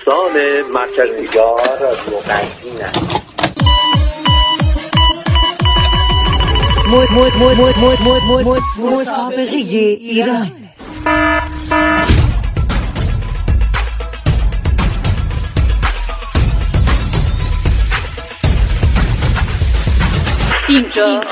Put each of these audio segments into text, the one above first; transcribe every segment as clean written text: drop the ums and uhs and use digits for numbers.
دوستان مرکزی‌دار رادیو قندین است. مسابقه ایران. اینجا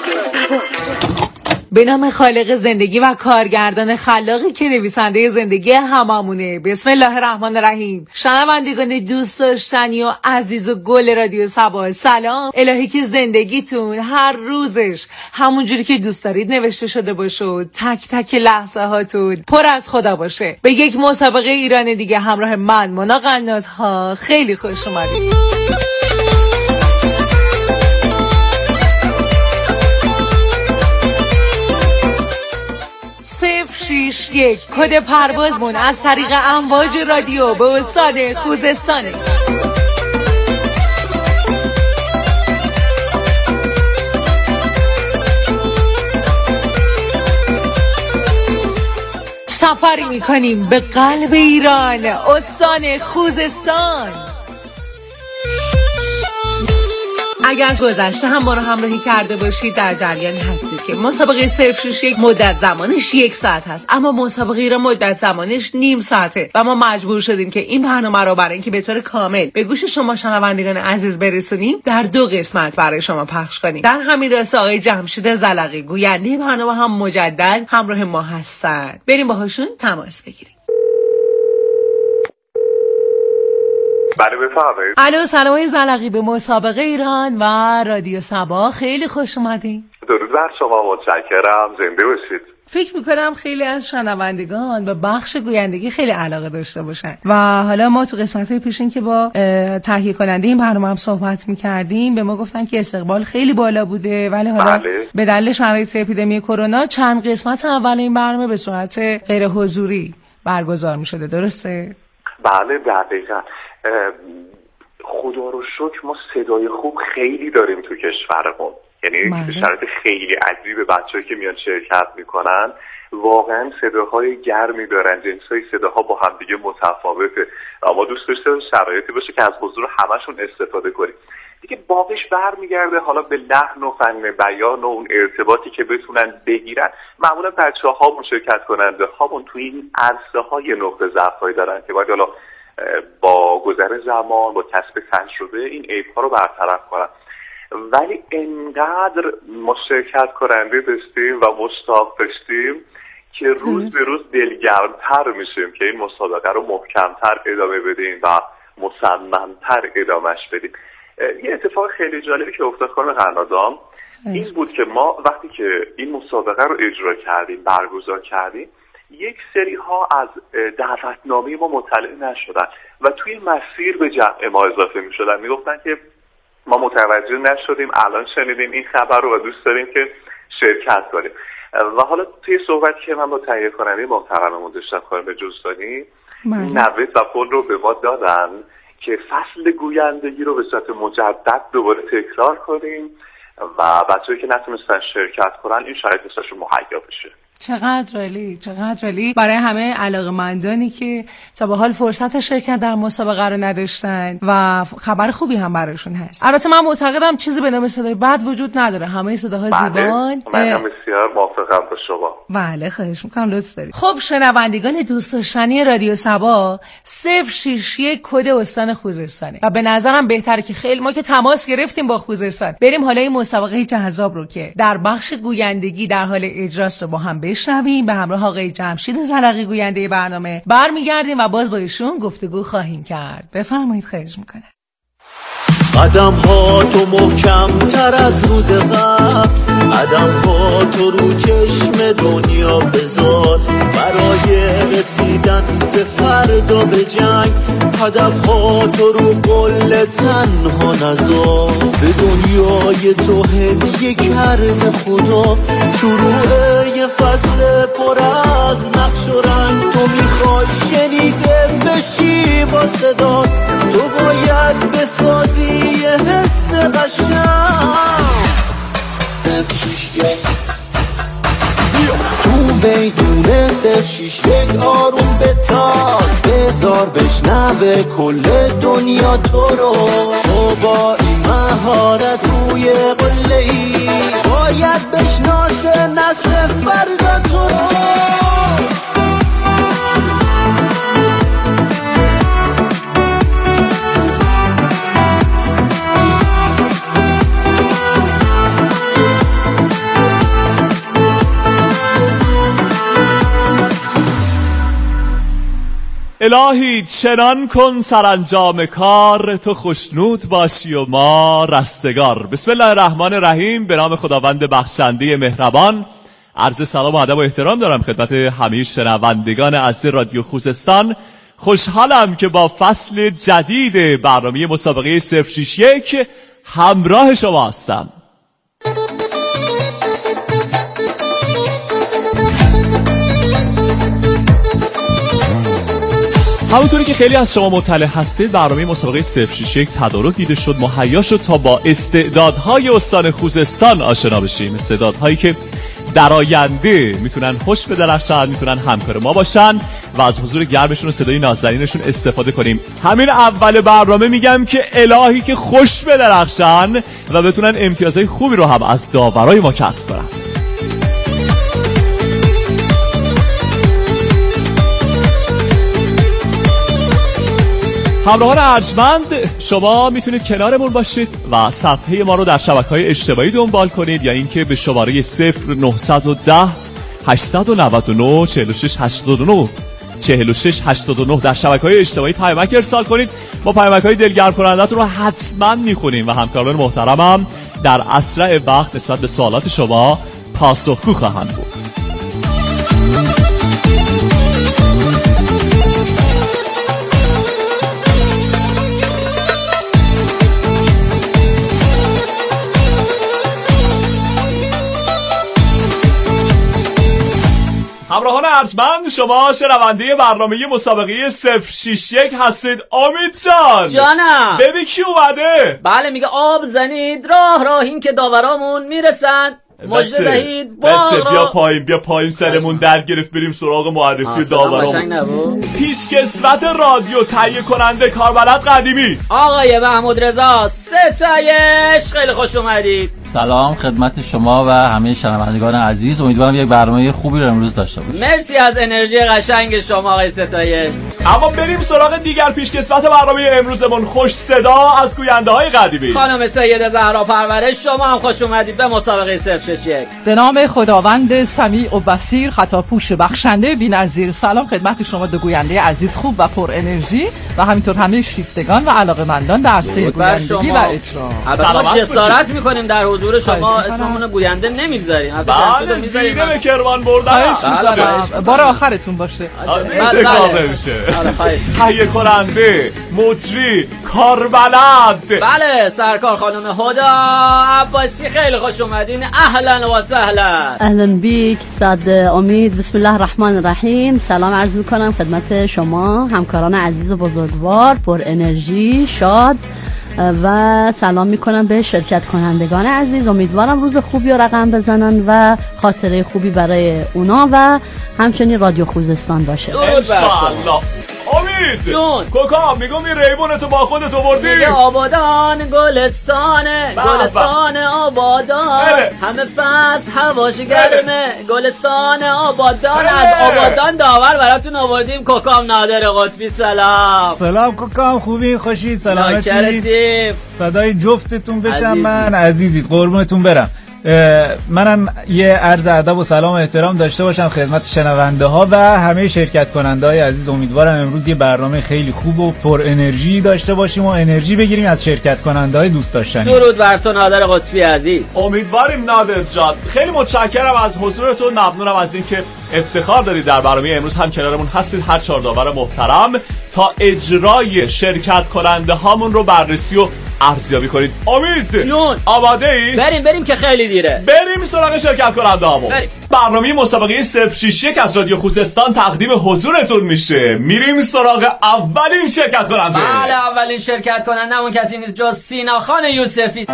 به نام خالق زندگی و کارگردان خلاقی که نویسنده زندگی هممونه. بسم الله الرحمن الرحیم. شنوندگان دوست داشتنی و عزیز و گل رادیو صبا، سلام. الهی که زندگیتون هر روزش همونجوری که دوست دارید نوشته شده باشه و تک تک لحظه هاتون پر از خدا باشه. به یک مسابقه ایران دیگه همراه من مونا قنات‌ها خیلی خوش اومدید. 061 کد پروازمون از طریق امواج رادیو به استان خوزستانه. سفری میکنیم به قلب ایران، استان خوزستان. اگر گذشته هم ما رو همراهی کرده باشید در جریان هستید که مسابقه 061 مدت زمانش 1 ساعت هست، اما مسابقه را مدت زمانش نیم ساعته و ما مجبور شدیم که این برنامه رو برای اینکه به طور کامل به گوش شما شنوندگان عزیز برسونیم در 2 قسمت برای شما پخش کنیم. در همین راستا آقای جمشید زلقی گوینده برنامه هم مجدد همراه ما هستن. بریم باهاشون تماس بگیریم. بله بفرمایید. الو، سلام آقای زلقی، به مسابقه ایران و رادیو صبا خیلی خوش اومدین. درود بر شما، متشکرم، زنده باشید. فکر میکنم خیلی از شنوندگان به بخش گویندگی خیلی علاقه داشته باشن و حالا ما تو قسمت‌های پیشین که با تهیه کننده این برنامه هم صحبت میکردیم به ما گفتن که استقبال خیلی بالا بوده، ولی حالا به دلیل شرایط اپیدمی کرونا چند قسمت اول این برنامه به صورت غیر حضوری برگزار میشده، درسته؟ بله دقیقاً. خدا رو شکر ما صدای خوب خیلی داریم تو کشورمون، یعنی شرایط خیلی عجیبه. بچه‌ای که میان شرکت میکنن واقعا صداهای گرمی دارن، جنسای صداها با هم دیگه متفاوته. اما دوست داشته شرایطی باشه که از حضور همشون استفاده کنیم. دیگه باقیش برمیگرده حالا به لحن و فن بیان و اون ارتباطی که بتونن بگیرن. معمولا بچه‌ها مشارکت کننده هامون تو این عرصه‌های نقطه ضعف‌هایی دارن که باید حالا با گذر زمان با کسب تجربه این عیب‌ها رو برطرف کنن. ولی انقدر مشارکت کننده داشتیم و مشتاق داشتیم که روز به روز دلگرم‌تر میشیم که این مسابقه رو محکم‌تر ادامه بدیم و مصمم‌تر ادامهش بدیم. یه اتفاق خیلی جالبی که افتاد خانم قنادام این بود که ما وقتی که این مسابقه رو اجرا کردیم، برگزار کردیم، یک سری ها از دعوتنامه ما مطلع نشدن و توی مسیر به جمع ما اضافه می شدن. می گفتن که ما متوجه نشدیم، الان شنیدیم این خبر رو و دوست داریم که شرکت کنیم. و حالا توی صحبتی که من با تهیه کننده محترممون داشتم خانم جستانی، نوید و پل رو به ما دادن که فصل گویندگی رو به صورت مجدد دوباره تکرار کنیم و بچه‌ای که نتونستن شرکت کنن این شاید مثلشون مهیا بشه. چقدر عالی برای همه علاقه‌مندانی که تا به حال فرصت شرکت در مسابقه رو نداشتن و خبر خوبی هم براشون هست. البته من معتقدم چیزی به نام صدای بد وجود نداره، همه صداها زیبان. من بسیار موافقم با شما. بله خواهش میکنم، لطف دارید. خب شنوندگان دوست داشتنی رادیو صبا، 061 کد استان خوزستانه و به نظرم بهتره که خیلی ما که تماس گرفتیم با خوزستان بریم حالا این مسابقه جذاب رو که در بخش گویندگی در حال اجراست رو با هم بشنویم. به همراه آقای جمشید زلقی گوینده برنامه برمیگردیم و باز با ایشون گفتگو خواهیم کرد. بفرمایید. خواهش میکنه. قدم ها تو محکم تر از روز قبل، قدم ها تو رو چشم دنیا بذار، برای رسیدن به فردا به جنگ، هدف ها تو رو قل تنها نذار، به دنیای تو هدیه کرده خدا، شروع یه فصل پر از نقش و رنگ، تو میخوای شنیده بشی با صدا، تو باید بسازی یه حس قشنگ. 061 تو میدون 061 آروم بتاز، به بازار بشنوه کل دنیا تو رو. تو با این مهارت روی قله‌ای باید بشناسه نسل فردا تو رو. الهی چنان کن سرانجام کار، تو خوشنود باشی و ما رستگار. بسم الله الرحمن الرحیم. به نام خداوند بخشنده مهربان. عرض سلام و ادب و احترام دارم خدمت همه شنوندگان عزیز رادیو خوزستان. خوشحالم که با فصل جدید برنامه مسابقه 061 همراه شما هستم. همونطوری که خیلی از شما مطلع هستید، برنامه مسابقه 061 تدارک دیده شد، مهیا شد تا با استعدادهای استان خوزستان آشنا بشیم. استعدادهایی که در آینده میتونن خوش بدرخشن، میتونن همکار ما باشن و از حضور گرمشون و صدای نازنینشون استفاده کنیم. همین اول برنامه میگم که الهی که خوش بدرخشن و بتونن امتیازهای خوبی رو هم از داورای ما کسب کنن. همراهان ارجمند، شما میتونید کنارمون باشید و صفحه ما رو در شبکه‌های اجتماعی دنبال کنید یا اینکه به شماره 0910 899 4689 4689 در شبکه‌های اجتماعی پیامک ارسال کنید. ما پیامک‌های دلگرم کننده‌تون رو حتما میخونیم و همکاران محترمم در اسرع وقت نسبت به سوالات شما پاسخگو خواهند بود. همراهان ارجمند، شما شنونده برنامه مسابقه 061 هستید. امید جانم ببین کی اومده؟ بله، میگه آب زنید راه راهیم که داورامون میرسن، مژده دهید بیا پایین سرمون در گرفت. بریم سراغ معرفی داورامون. پیشکسوت رادیو، تهیه کننده، کاربلد قدیمی آقای محمود رضا ستایش، خیلی خوش اومدید. سلام خدمت شما و همه شنوندگان عزیز. امیدوارم یک برنامه خوبی رو امروز داشته باشیم. مرسی از انرژی قشنگ شما آقای ستایش. اما بریم سراغ دیگر پیشکسوت برنامه امروزمون، خوش صدا از گوینده‌های قدیمی، خانم سیده زهرا پرورش. شما هم خوش اومدید به مسابقه 061. به نام خداوند سمیع و بصیر، خطاپوش بخشنده بی‌نظیر. سلام خدمت شما دو گوینده عزیز، خوب و پر انرژی و همینطور همه شیفتگان و علاقه‌مندان در عرصه گویندگی و اجرا. ما جسارت می‌کنیم در حضور شما اسممون گوینده نمیگذاریم. بعد زیده به کرمان بردن. بار آخرتون باشه. تکرار نمیشه. تهیه کننده، مجری، کاربلد. بله، سرکار خانم هدا عباسی، خیلی خوش اومدین. اهلا و سهلا. اهلا بیک استاد امید. بسم الله الرحمن الرحیم. سلام عرض میکنم خدمت شما همکاران عزیز و بزرگوار، پر انرژی، شاد و سلام میکنم به شرکت کنندگان عزیز. امیدوارم روز خوبی رو رقم بزنن و خاطره خوبی برای اونا و همچنین رادیو خوزستان باشه. انشاءالله. امید کوکا میگم این ریبونتو با خودتو بردی؟ میگه آبادان گلستانه، گلستان آبادان، همه فصل هواش گرمه، گلستان آبادان. از آبادان داور براتون آوردیم. کوکام نادر قطبی، سلام کوکام، خوبی خوشی سلامتی، فدای جفتتون بشم. من عزیزید، قربونتون برم. منم یه عرض ادب و سلام و احترام داشته باشم خدمت شنونده ها و همه شرکت کننده های عزیز. امیدوارم امروز یه برنامه خیلی خوب و پر انرژی داشته باشیم و انرژی بگیریم از شرکت کننده های دوست داشتنی. درود بر تو نادر قطبی عزیز. امیدواریم نادر جان. خیلی متشکرم از حضورتون، ممنونم از اینکه افتخار دادید در برنامه امروز هم کنارمون هستید. هر چهار داور محترم تا اجرای شرکت کننده هامون رو بررسی و ارزیابی کنید. امید جون، آماده ای؟ بریم که خیلی دیره. بریم سراغ شرکت کننده هامون. برنامه مسابقه 061 از رادیو خوزستان تقدیم حضورتون میشه. میریم سراغ اولین شرکت کننده. بله، اولین شرکت کننده همون کسی نیست جز سینا خان یوسفی.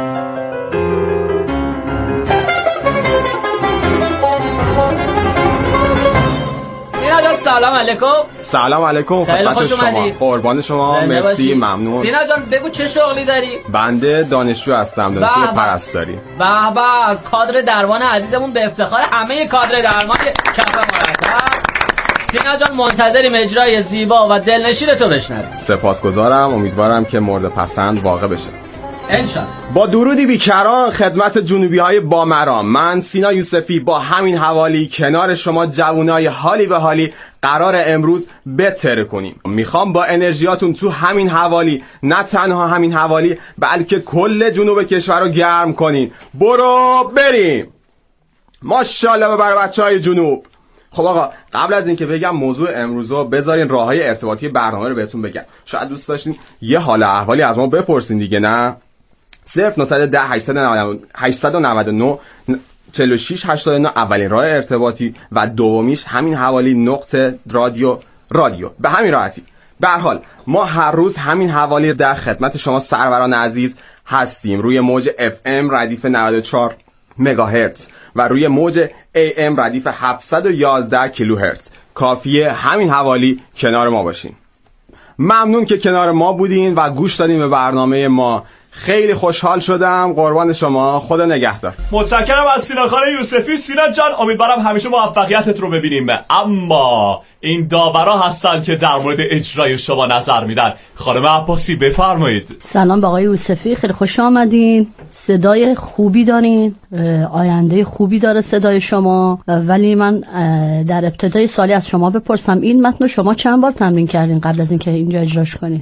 سینا جان سلام علیکم. سلام علیکم خدمت شما. قربان شما، مرسی، ممنون. سینا جان بگو چه شغلی داری؟ بنده دانشجو هستم، دانشجو پرستاری. به از کادر درمان عزیزمون به افتخار همه کادر درمان کف مرتب. سینا جان منتظریم اجرای زیبا و دلنشین تو بشنویم. سپاسگزارم، امیدوارم که مورد پسند واقع بشه انشالله. با درودی بیکران خدمت جنوبی های بامرام، من سینا یوسفی با همین حوالی کنار شما جوانای حالی به حالی قرار امروز بتره کنیم. میخوام با انرژیاتون تو همین حوالی، نه تنها همین حوالی بلکه کل جنوب کشور رو گرم کنین. برو بریم. ماشاءالله برای بچهای جنوب. خب آقا قبل از اینکه بگم موضوع امروز رو بذارین راههای ارتباطی برنامه رو بهتون بگم. شاید دوست داشتین یه حال احوالی از ما بپرسین دیگه، نه؟ 0910 899 4689 اولین راه ارتباطی و دومیش همین حوالی نقطه رادیو به همین راحتی. به هر حال ما هر روز همین حوالی در خدمت شما سروران عزیز هستیم روی موج FM ردیف 94 مگاهرتز و روی موج AM ردیف 711 کیلوهرتز. کافیه همین حوالی کنار ما باشین. ممنون که کنار ما بودین و گوش دادین به برنامه ما. خیلی خوشحال شدم. قربان شما، خدا نگهدار. متشکرم از سینا خان یوسفی. سینا جان امیدوارم همیشه موفقیتت رو ببینیم. اما این داورا هستن که در مورد اجرای شما نظر میدن. خانم عباسی بفرمایید. سلام آقای یوسفی، خیلی خوش آمدین. صدای خوبی دارین، آینده خوبی داره صدای شما. ولی من در ابتدای سوالی از شما بپرسم، این متن شما چند بار تمرین کردین قبل از اینکه اینجا اجراش کنین؟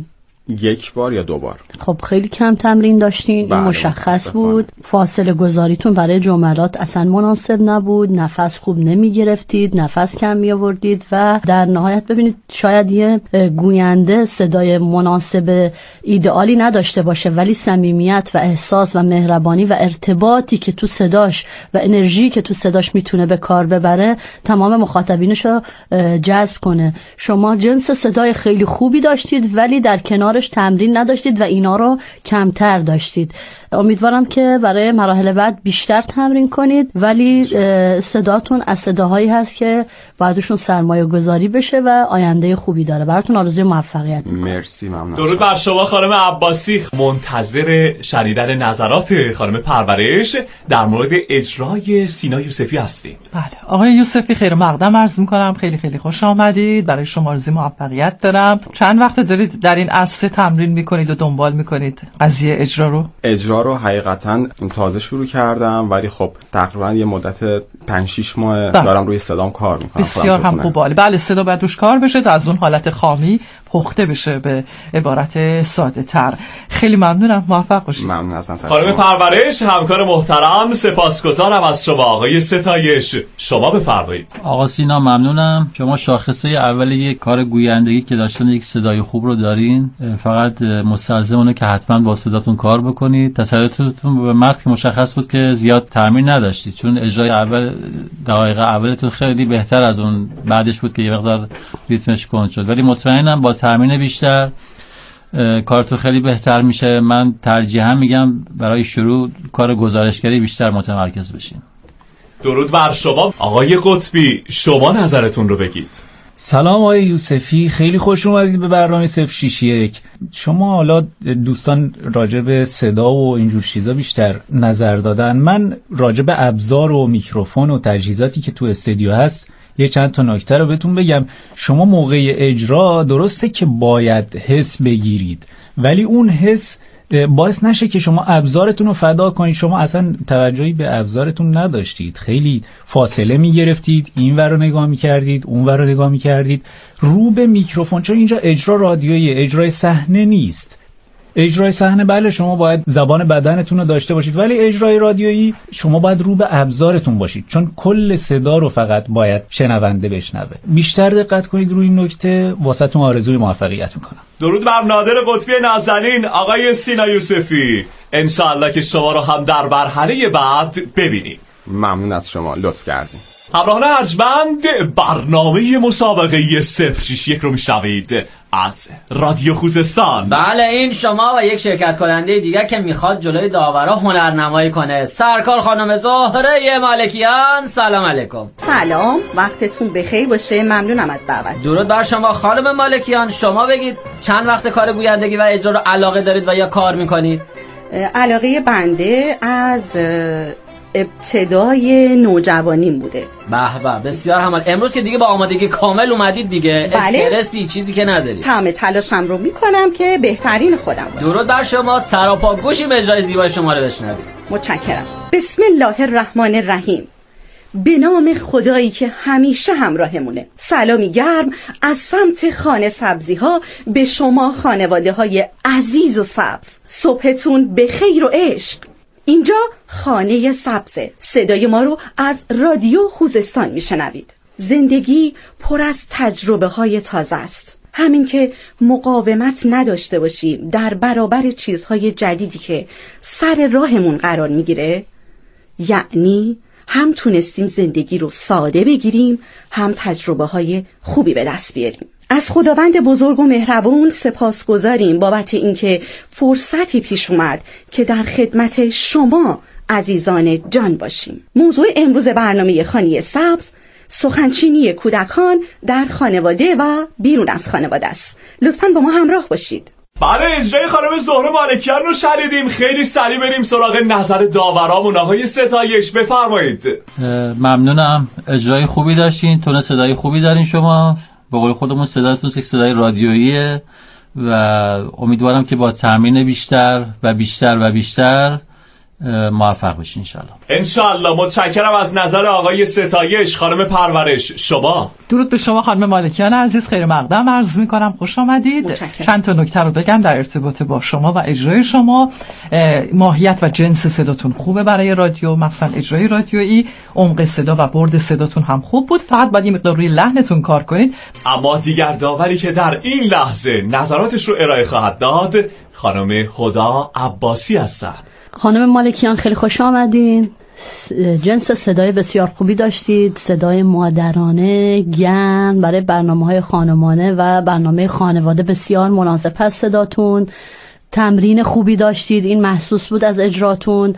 1 بار یا 2 بار. خب خیلی کم تمرین داشتین. این مشخص بود. فاصله گذاریتون برای جملات اصلا مناسب نبود، نفس خوب نمی گرفتید، نفس کم می آوردید و در نهایت ببینید شاید یه گوینده صدای مناسب ایدئالی نداشته باشه ولی صمیمیت و احساس و مهربانی و ارتباطی که تو صداش و انرژی که تو صداش میتونه به کار ببره تمام مخاطبینشو جذب کنه. شما جنس صدای خیلی خوبی داشتید ولی در کنار تمرین نداشتید و اینا رو کمتر داشتید. امیدوارم که برای مراحل بعد بیشتر تمرین کنید ولی صداتون از صداهایی هست که بعدشون سرمایه گذاری بشه و آینده خوبی داره. براتون آرزوی موفقیت میکنم. مرسی، ممنون. درود بر شما خانم عباسی. منتظر شنیدن نظرات خانم پرورش در مورد اجرای سینا یوسفی هستیم. بله آقای یوسفی خیر مقدم عرض میکنم. خیلی خیلی خوش آمدید. برای شما آرزوی موفقیت دارم. چند وقت دارید در این عرصه تمرین میکنید و دنبال میکنید قضیه اجرا رو حقیقتا تازه شروع کردم ولی خب تقریبا یه مدت 5-6 ماه دارم روی صدام کار میکنم. بسیار هم خوبه. بله صدا باید روش کار بشه تا از اون حالت خامی پخته بشه به عبارت ساده تر. خیلی ممنونم، موفق باشید. ممنون از خانم پرورش، همکار محترم، سپاسگزارم از شما. آقای ستایش شما بفرمایید. آقا سینا ممنونم. شما شاخصه اول یک کار گویندگی که داشتن یک صدای خوب رو دارین. فقط مستلزم اونه که حتما با صداتون کار بکنید. تسلطتون به متن که مشخص بود که زیاد تمرین نداشتید چون اجرای اول دقایق اولتون خیلی بهتر از اون بعدش بود که یه مقدار ریتمش کند شد ولی مطمئنم با تمرین بیشتر کارتون خیلی بهتر میشه. من ترجیحاً میگم برای شروع کار گزارشگری بیشتر متمرکز بشین. درود بر شما. آقای قطبی شما نظرتون رو بگید. سلام آقای یوسفی، خیلی خوش اومدید به برنامه 061. شما حالا دوستان راجع به صدا و اینجور چیزا بیشتر نظر دادن. من راجع به ابزار و میکروفون و تجهیزاتی که تو استودیو هست یه چند تا نکته رو بهتون بگم. شما موقع اجرا درسته که باید حس بگیرید ولی اون حس باعث نشه که شما ابزارتون رو فدا کنید. شما اصلا توجهی به ابزارتون نداشتید، خیلی فاصله میگرفتید، این ور رو نگاه میکردید، اون ور رو نگاه میکردید رو به میکروفون. چون اینجا اجرا رادیویی، اجرای صحنه نیست. اجرای صحنه بله شما باید زبان بدنتون رو داشته باشید ولی اجرای رادیویی شما باید رو به ابزارتون باشید چون کل صدا رو فقط باید شنونده بشنوه. بیشتر دقت کنید روی این نکته. واسهتون آرزوی موفقیت میکنم. درود بر نادر قطبی نازنین. آقای سینا یوسفی انشاءالله که شما رو هم در مرحله بعد ببینیم. ممنون از شما، لطف کردین. همراهان ارجمند، برنامه مسابقه 061 رو میشنوید. از رادیو خوزستان. بله این شما و یک شرکت کننده دیگر که میخواد جلوی داورا هنرنمایی کنه. سرکار خانم زهره مالکیان، سلام علیکم. سلام، وقتتون بخیر باشه. ممنونم از دعوت. درود بر شما خانم مالکیان. شما بگید چند وقت کار گویندگی و اجرا رو علاقه دارید و یا کار میکنید؟ علاقه بنده از ابتدای نوجوانیم بوده. به به، بسیار همال. امروز که دیگه با آمادگی کامل اومدید دیگه، استرسی چیزی که ندارید. تمام تلاشم رو میکنم که بهترین خودم باشم. درود بر شما، سراپا گوشیم اجرای زیبای شما رو بشنوید. متشکرم. بسم الله الرحمن الرحیم. به نام خدایی که همیشه همراهمونه. سلامی گرم از سمت خانه سبزی ها به شما خانواده های عزیز و سبز. صبحتون به خیر و عشق. اینجا خانه سبزه. صدای ما رو از رادیو خوزستان میشنوید. زندگی پر از تجربه های تازه است. همین که مقاومت نداشته باشیم در برابر چیزهای جدیدی که سر راهمون قرار میگیره، یعنی هم تونستیم زندگی رو ساده بگیریم، هم تجربه های خوبی به دست بیاریم. از خداوند بزرگ و مهربون سپاسگزاریم بابت اینکه فرصتی پیش اومد که در خدمت شما عزیزان جان باشیم. موضوع امروز برنامه خانه سبز سخنچینی کودکان در خانواده و بیرون از خانواده است. لطفاً با ما همراه باشید. بله، اجرای خانم زهره مالکیان رو شنیدیم. خیلی سریع بریم سراغ نظر داورامون. آقای ستایش بفرمایید. ممنونم، اجرای خوبی داشتین، تون صدای خوبی دارین شما. به قول خودمون صداتون یک صدای رادیوییه و امیدوارم که با تمرین بیشتر و بیشتر و بیشتر موفق بشین انشالله. متشکرم از نظر آقای ستایش. خانم پرورش شما. درود به شما خانم مالکیان عزیز، خیر مقدم عرض میکنم، خوش آمدید. چند تا نکته رو بگم در ارتباط با شما و اجرای شما. ماهیت و جنس صداتون خوبه برای رادیو، مثلا اجرای رادیویی. عمق صدا و برد صداتون هم خوب بود، فقط باید یه مقدار روی لحنتون کار کنید. اما دیگر داوری که در این لحظه نظراتش رو ارائه خواهد داد خانم هدی عباسی هستن. خانم مالکیان خیلی خوش آمدین. جنس صدای بسیار خوبی داشتید، صدای مادرانه گرم برای برنامه‌های خانمانه و برنامه خانواده بسیار مناسب است. صداتون تمرین خوبی داشتید، این محسوس بود از اجراتون.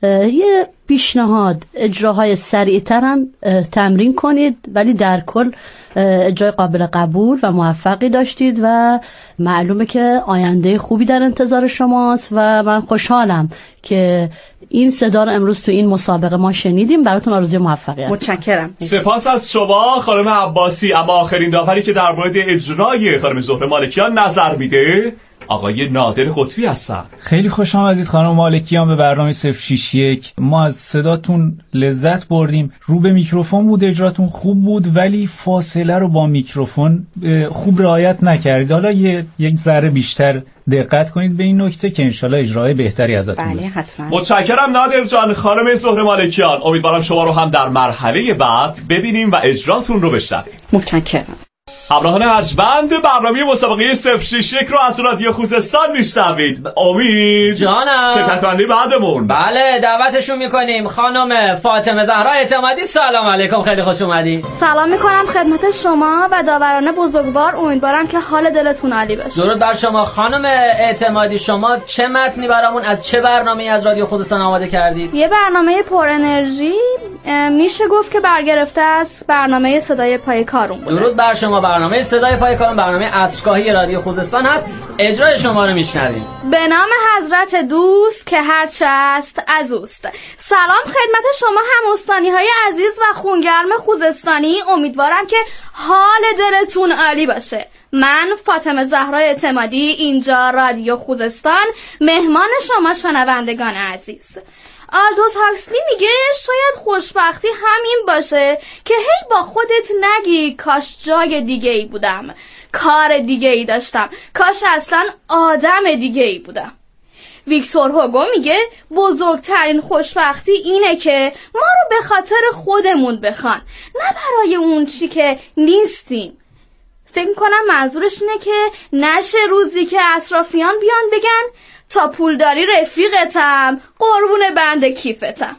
یه پیشنهاد، اجراهای سریعتر هم تمرین کنید، ولی در کل اجرای قابل قبول و موفقی داشتید و معلومه که آینده خوبی در انتظار شماست و من خوشحالم که این صدا رو امروز تو این مسابقه ما شنیدیم. براتون آرزوی موفقیت. متشکرم. سپاس از شما خانم عباسی. اما آخرین داوری که در مورد اجرای خانم زهره مالکیان نظر میده آقای نادر قطبی هستن. خیلی خوش آمدید خانم مالکیان به برنامه 061. ما از صداتون لذت بردیم. رو به میکروفون بود، اجراتون خوب بود، ولی فاصله رو با میکروفون خوب رعایت نکردید. حالا یک ذره بیشتر دقت کنید به این نکته که انشالله اجرای بهتری ازتون. بله حتما. متشکرم نادر جان. خانم زهره مالکیان، امیدوارم شما رو هم در مرحله بعد ببینیم و اجراتون رو بشنویم. متشکرم. همراهان ارجمند، برنامه مسابقه 061 رو از رادیو خوزستان میشنوید. امید جانم، شرکت کننده بعدمون. بله دعوتشون میکنیم. خانم فاطمه زهرا اعتمادی، سلام علیکم، خیلی خوش اومدی. سلام میکنم خدمت شما و داوران بزرگوار. امیدوارم که حال دلتون عالی باشه. درود بر شما خانم اعتمادی. شما چه متنی برامون از چه برنامه‌ای از رادیو خوزستان آماده کردید؟ یه برنامه پر انرژی، میشه گفت که برگرفته از برنامه صدای پای کارون بوده. درود بر شما. برنامه صدای پای کارون برنامه عصرگاهی رادیو خوزستان هست. اجرای شما رو میشنویم. به نام حضرت دوست که هرچه است از اوست. سلام خدمت شما هم‌استانی های عزیز و خونگرم خوزستانی. امیدوارم که حال دلتون عالی باشه. من فاطمه زهرا اعتمادی، اینجا رادیو خوزستان، مهمان شما شنوندگان عزیز. آلدوس هاکسلی میگه شاید خوشبختی همین باشه که هی با خودت نگی کاش جای دیگه ای بودم، کار دیگه ای داشتم، کاش اصلا آدم دیگه ای بودم. ویکتور هوگو میگه بزرگترین خوشبختی اینه که ما رو به خاطر خودمون بخوان، نه برای اون چی که نیستیم. فکر کنم منظورش اینه که نشه روزی که اطرافیان بیان بگن تا پولداری رفیقتم، قربون بند کیفتم.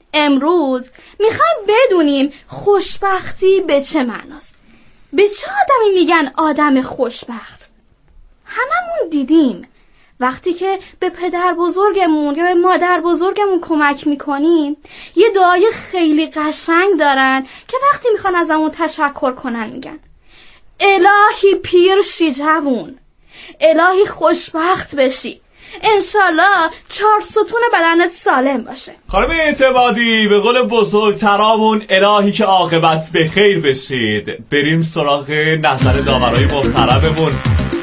امروز میخوایم بدونیم خوشبختی به چه معناست. به چه آدمی میگن آدم خوشبخت؟ هممون دیدیم وقتی که به پدر بزرگمون یا به مادر بزرگمون کمک میکنیم یه دعای خیلی قشنگ دارن که وقتی میخوان ازمون تشکر کنن میگن الهی پیر شی جوون، الهی خوشبخت بشی، انشالله 4 ستون بدنت سالم باشه. خانم اعتمادی، به قول بزرگترامون الهی که عاقبت به خیر بشید. بریم سراغ نظر داورای محترممون.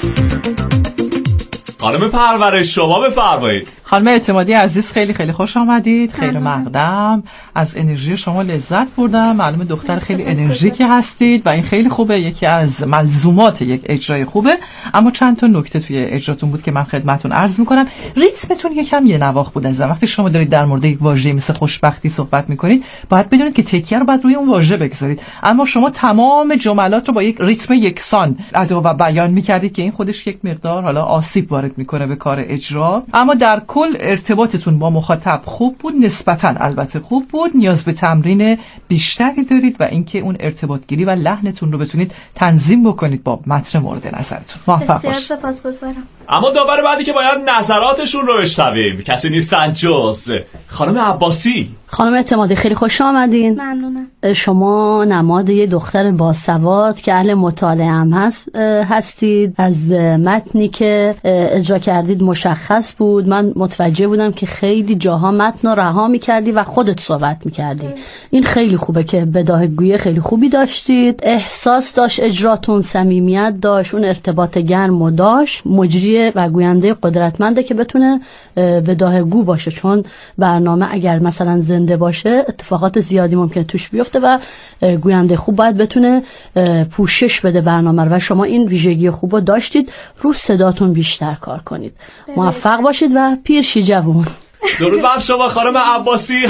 خانم پرورش شما بفرمایید. خانم اعتمادی عزیز خیلی خیلی خوش آمدید. خیلی مقدم. از انرژی شما لذت بردم. معلومه دختر خیلی انرژیکی هستید و این خیلی خوبه، یکی از ملزومات یک اجرای خوبه. اما چند تا نکته توی اجراتون بود که من خدمتتون عرض میکنم. ریتمتون یکم یه نواخت بود عزیزم. وقتی شما دارید در مورد یک واژه مثل خوشبختی صحبت میکنید باید بدونید که تکیه رو باید روی اون واژه بگذارید، اما شما تمام جملات رو با یک ریتم یکسان ادا و بیان میکردید که این خودش یک مقدار حالا آسیب وارد میکنه به کار اجرا. اما در کل ارتباطتون با مخاطب خوب بود، نسبتاً البته خوب بود. نیاز به تمرین بیشتری دارید و اینکه اون ارتباط گیری و لحنتون رو بتونید تنظیم بکنید با متن مورد نظرتون. موفق باشید. سپاسگزارم. اما داور بعدی که باید نظراتشون رو بشنویم کسی نیستن جز خانم عباسی. خانم اعتمادی خیلی خوش آمدین. ممنونم. شما نماد یه دختر باسواد که اهل مطالعه هم هستید. از متنی که اجرا کردید مشخص بود، من متوجه بودم که خیلی جاها متن رو رها می‌کردی و خودت صحبت می‌کردی. این خیلی خوبه که بداهه‌گویی خیلی خوبی داشتید، احساس داشت اجراتون، صمیمیت داشت، اون ارتباط گرم و داشت. مجری و گوینده قدرتمنده که بتونه بداهه‌گو باشه، چون برنامه اگر مثلا زنده باشه اتفاقات زیادی ممکنه توش بیفته و گوینده خوب باید بتونه پوشش بده برنامه رو و شما این ویژگی خوبو داشتید. رو صداتون بیشتر کار کنید. موفق باشید و پیرشی جوون. درود بر شما خانم عباسی.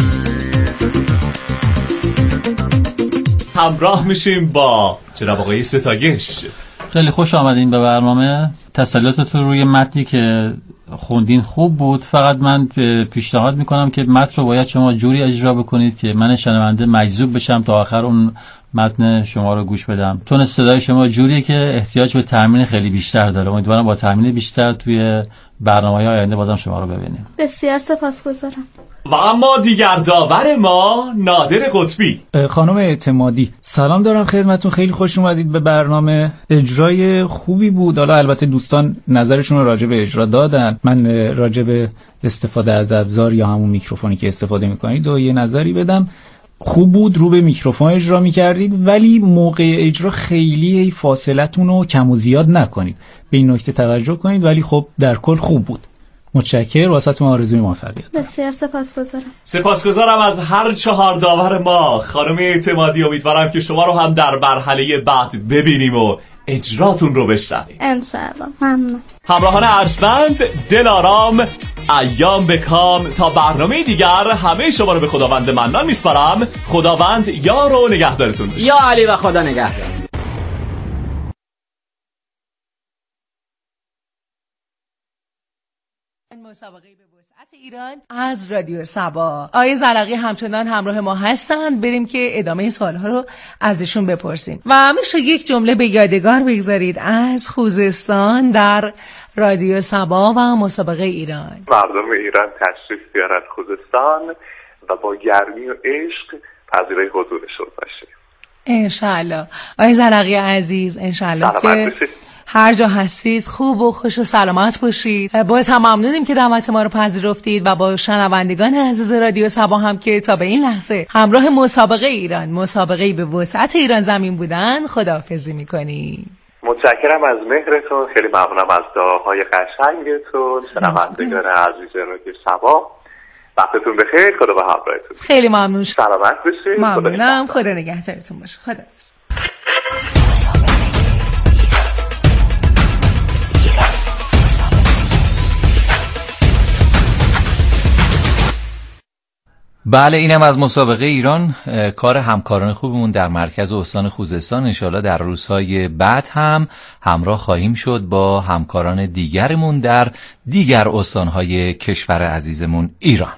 همراه میشیم با جناب آقای ستایش. خیلی خوش آمدین به برنامه. تسلیتتون روی متنی که خوندین خوب بود، فقط من پیشنهاد میکنم که متن رو باید شما جوری اجرا بکنید که من شنونده مجذوب بشم تا آخر اون متن شما رو گوش بدم. تون صدای شما جوریه که احتیاج به تمرین خیلی بیشتر داره. امیدوارم با تمرین بیشتر توی برنامه‌های آینده بازم شما رو ببینیم. بسیار سپاسگزارم. و اما دیگر داور ما نادر قطبی. خانم اعتمادی سلام دارم خدمتتون. خیلی خوش اومدید به برنامه. اجرای خوبی بود. حالا البته دوستان نظرشون رو راجع به اجرا دادن، من راجع به استفاده از ابزار یا همون میکروفونی که استفاده میکنید و یه نظری بدم. خوب بود، رو به میکروفون اجرا میکردید، ولی موقع اجرا خیلی فاصلتون رو کم و زیاد نکنید. به این نکته توجه کنید. ولی خب در کل خوب بود. متشکرم، واسهتون آرزوی موفقیت. بسیار سپاسگزارم. سپاسگزارم از هر 4 داور ما. خانم اعتمادی امیدوارم که شما رو هم در مرحله بعد ببینیم و اجراتون رو بشنویم انشاءالله. ممنون. همراهان ارجمند، دل آرام، ایام بکام. تا برنامه دیگر همه شما رو به خداوند منان میسپارم. خداوند یار و نگهدارتون باشه. یا علی و خدا نگهدار. مسابقه به وسعت ایران از رادیو سبا. آقای زرقی همچنان همراه ما هستند. بریم که ادامه سوالها رو ازشون بپرسیم و همیشه یک جمله به یادگار بگذارید از خوزستان در رادیو سبا و مسابقه ایران. مردم ایران تشریف بیارن خوزستان و با گرمی و عشق پذیرای حضورشون باشه انشالله. آقای زرقی عزیز انشالله که هر جا هستید خوب و خوش و سلامت باشید. باز هم ممنونیم که دعوت ما رو پذیرفتید و با شنوندگان عزیز رادیو سبا هم که تا به این لحظه همراه مسابقه ایران، مسابقه به وسعت ایران زمین بودن، خداحافظی میکنیم. متشکرم از مهرتون. خیلی ممنونم از دعاهای قشنگتون. شنوندگان عزیز رادیو سبا وقتتون بخیر. خدا به همراهتون. خیلی ممنون. سلامت باشید. ممنونم. خدا نگهدارتون باشه. خداحافظ. بله، اینم از مسابقه ایران. کار همکاران خوبمون در مرکز استان خوزستان. انشاءالله در روزهای بعد هم همراه خواهیم شد با همکاران دیگرمون در دیگر استانهای کشور عزیزمون ایران.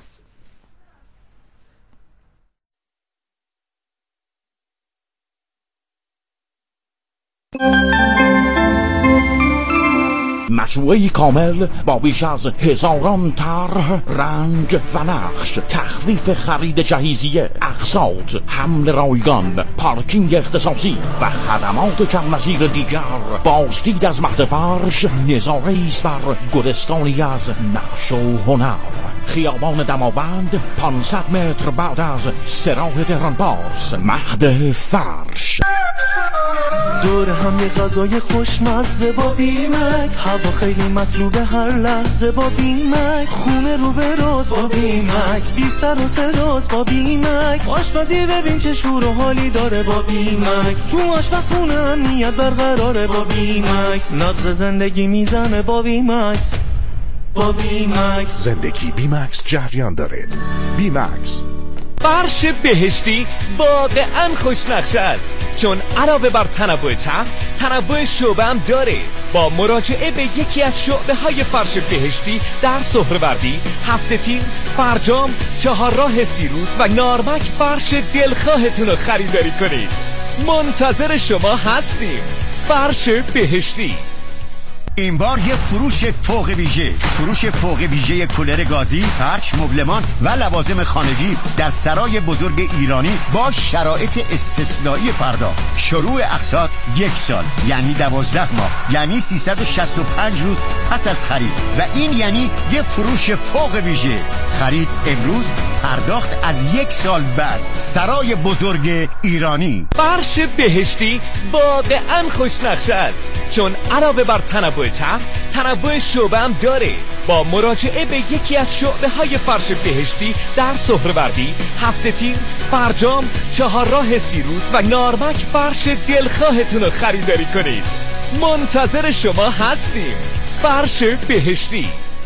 مجموعه‌ای کامل با بیش از 1000 طرح، رنگ و نقش، تخفیف خرید جهیزیه، اقساط، حمل رایگان، پارکینگ اختصاصی و خدمات کم نظیر دیگر. بازدید از مهد فرش نظاره‌ای است بر گلستانی از نقش و هنر. خیابان دماوند 500 متر بعد از سراح تهران باز. مهد فرش. دور هم یه غذای خوشمزه با بیمکس، هوا خیلی مطلوبه هر لحظه با بیمکس، خونه رو به راز با بیمکس، بی سر و صداست با بیمکس، آشپزی ببین چه شور و حالی داره با بیمکس، تو آشپزخونه امنیت برقراره با بیمکس، نبض زندگی میزنه با بیمکس. با بیمکس زندگی بیمکس جریان داره. بیمکس. فرش بهشتی واقعا خوشنقشه است، چون علاوه بر تنوع طرح، تنوع شعبه هم داره. با مراجعه به یکی از شعبه های فرش بهشتی در سهروردی، هفته تیر، فرجام، چهارراه سیروس و نارمک فرش دلخواهتون رو خریداری کنید. منتظر شما هستیم. فرش بهشتی. این بار یه فروش فوق ویژه کولر گازی، پرچ، مبلمان و لوازم خانگی در سرای بزرگ ایرانی با شرایط استثنایی پرداخت. شروع اقساط 1 سال، یعنی 12 ماه، یعنی 365 روز پس از خرید، و این یعنی یه فروش فوق ویژه. خرید امروز، پرداخت از 1 سال بعد. سرای بزرگ ایرانی. فرش بهشتی واقعا خوشنقشه است، چون علاوه بر تنوع طرح، تنوع شعبه هم داره. با مراجعه به یکی از شعبه های فرش بهشتی در سهروردی، هفته تیر، فرجام، چهارراه سیروس و نارمک فرش دلخواهتون رو خریداری کنید. منتظر شما هستیم. فرش بهشتی.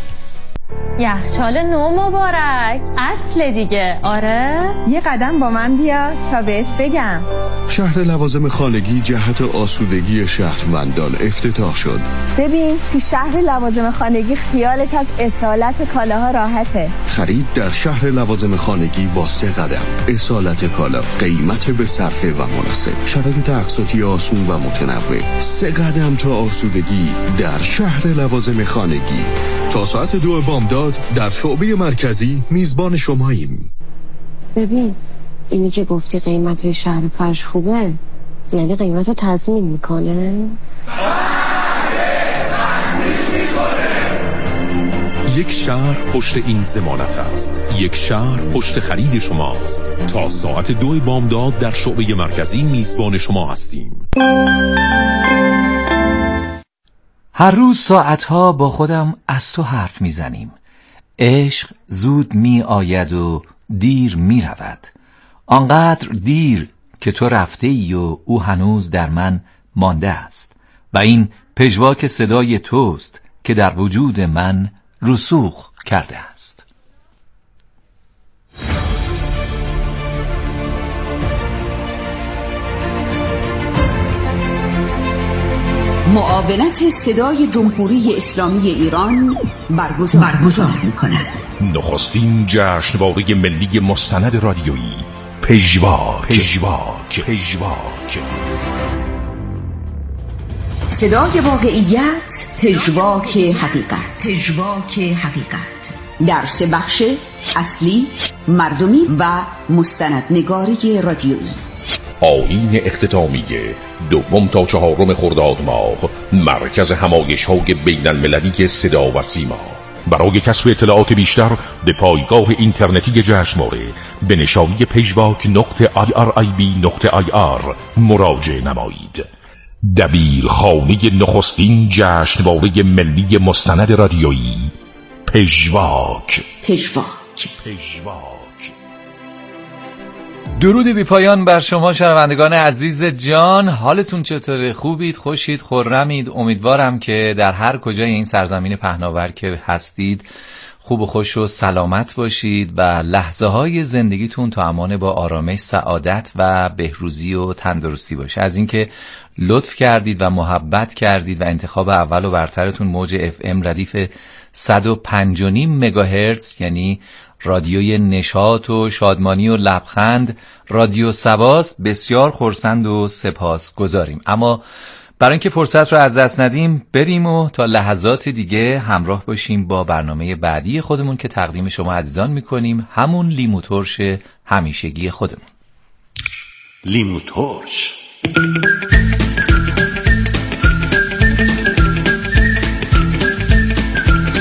یخچال نو مبارک، اصل دیگه. آره یه قدم با من بیا تا بهت بگم. شهر لوازم خانگی جهت آسودگی شهروندان افتتاح شد. ببین تو شهر لوازم خانگی خیالت از اصالت کالاها راحته. خرید در شهر لوازم خانگی با 3 قدم. اصالت کالا، قیمت به صرفه و مناسب، شرایط اقساطی آسون و متنوع. 3 قدم تا آسودگی در شهر لوازم خانگی. تا ساعت 2 بامداد در شعبه مرکزی میزبان شماییم. ببین اینی که گفتی قیمت شهر فرش خوبه، یعنی قیمت رو تضمین میکنه؟ یک شهر پشت این ضمانت است. یک شهر پشت خرید شماست. تا ساعت 2 بامداد در شعبه مرکزی میزبان شما هستیم. هر روز ساعتها با خودم از تو حرف میزنیم. عشق زود می آید و دیر می رود. آنقدر دیر که تو رفته ای و او هنوز در من مانده است، و این پژواک صدای توست که در وجود من رسوخ کرده است. معاونت صدای جمهوری اسلامی ایران برگزار می‌کند. نخستین جشنواره ملی مستند رادیویی پژواک. صدای واقعیت، پژواک حقیقت. در 3 بخش اصلی، مردمی و مستندنگاری رادیویی. آیین اختتامیه 2 تا 4 خرداد ماه، مرکز همایش‌های بین‌المللی صدا و سیما. برای کسب اطلاعات بیشتر به پایگاه اینترنتی جشنواره به نشانی pejvac.irib.ir مراجعه نمایید. دبیرخانه نخستین جشنواره ملی مستند رادیویی پژواک. درود بی پایان بر شما شنوندگان عزیز جان. حالتون چطوره؟ خوبید؟ خوشید؟ خرمید؟ امیدوارم که در هر کجای این سرزمین پهناور که هستید خوب و خوش و سلامت باشید و لحظه های زندگیتون تا امان با آرامش، سعادت و بهروزی و تندرستی باشه. از اینکه لطف کردید و محبت کردید و انتخاب اول و برترتون موج FM ردیف 105.5 مگاهرتز، یعنی رادیوی نشاط و شادمانی و لبخند، رادیو سواست، بسیار خرسند و سپاس گذاریم. اما برای اینکه فرصت رو از دست ندیم بریم و تا لحظات دیگه همراه باشیم با برنامه بعدی خودمون که تقدیم شما عزیزان میکنیم، همون لیمو ترش همیشگی خودمون. لیمو ترش.